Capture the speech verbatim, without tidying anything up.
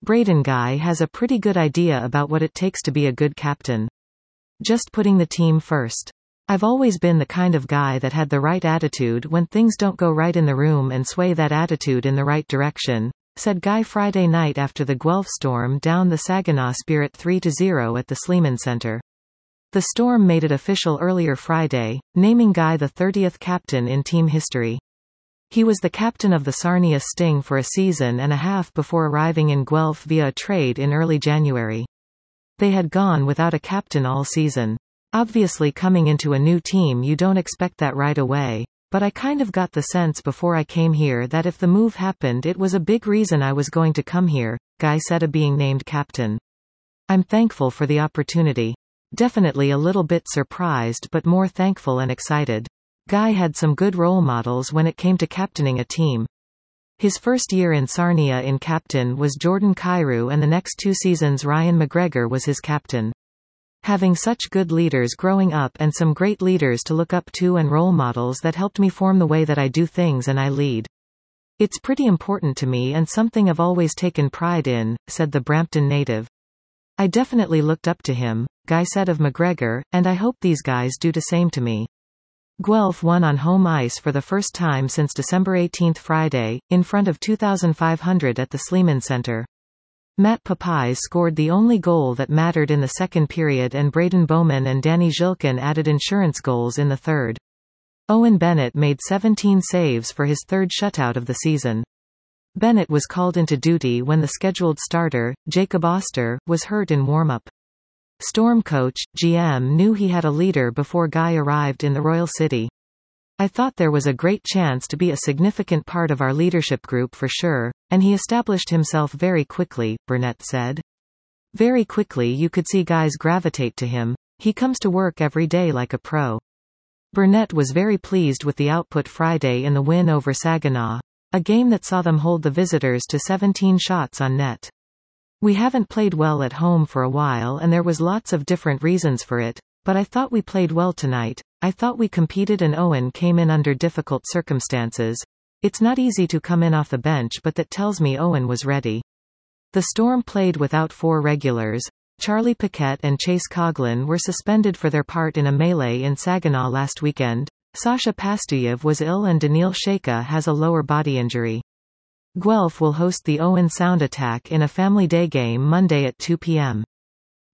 Braden Guy has a pretty good idea about what it takes to be a good captain. Just putting the team first. I've always been the kind of guy that had the right attitude when things don't go right in the room and sway that attitude in the right direction, said Guy Friday night after the Guelph Storm downed the Saginaw Spirit three to zero at the Sleeman Center. The Storm made it official earlier Friday, naming Guy the thirtieth captain in team history. He was the captain of the Sarnia Sting for a season and a half before arriving in Guelph via a trade in early January. They had gone without a captain all season. Obviously, coming into a new team you don't expect that right away, but I kind of got the sense before I came here that if the move happened it was a big reason I was going to come here, Guy said of being named captain. I'm thankful for the opportunity. Definitely a little bit surprised but more thankful and excited. Guy had some good role models when it came to captaining a team. His first year in Sarnia in captain was Jordan Kyrou, and the next two seasons Ryan McGregor was his captain. Having such good leaders growing up and some great leaders to look up to and role models that helped me form the way that I do things and I lead. It's pretty important to me and something I've always taken pride in, said the Brampton native. I definitely looked up to him, Guy said of McGregor, and I hope these guys do the same to me. Guelph won on home ice for the first time since December eighteenth Friday, in front of two thousand five hundred at the Sleeman Center. Matt Papais scored the only goal that mattered in the second period and Braden Bowman and Danny Zhilkin added insurance goals in the third. Owen Bennett made seventeen saves for his third shutout of the season. Bennett was called into duty when the scheduled starter, Jacob Oster, was hurt in warm-up. Storm coach, G M knew he had a leader before Guy arrived in the Royal City. I thought there was a great chance to be a significant part of our leadership group for sure, and he established himself very quickly, Burnett said. Very quickly you could see guys gravitate to him. He comes to work every day like a pro. Burnett was very pleased with the output Friday in the win over Saginaw, a game that saw them hold the visitors to seventeen shots on net. We haven't played well at home for a while and there was lots of different reasons for it, but I thought we played well tonight. I thought we competed and Owen came in under difficult circumstances. It's not easy to come in off the bench, but that tells me Owen was ready. The Storm played without four regulars. Charlie Paquette and Chase Coughlin were suspended for their part in a melee in Saginaw last weekend. Sasha Pastuyev was ill and Daniil Sheka has a lower body injury. Guelph will host the Owen Sound Attack in a Family Day game Monday at two p m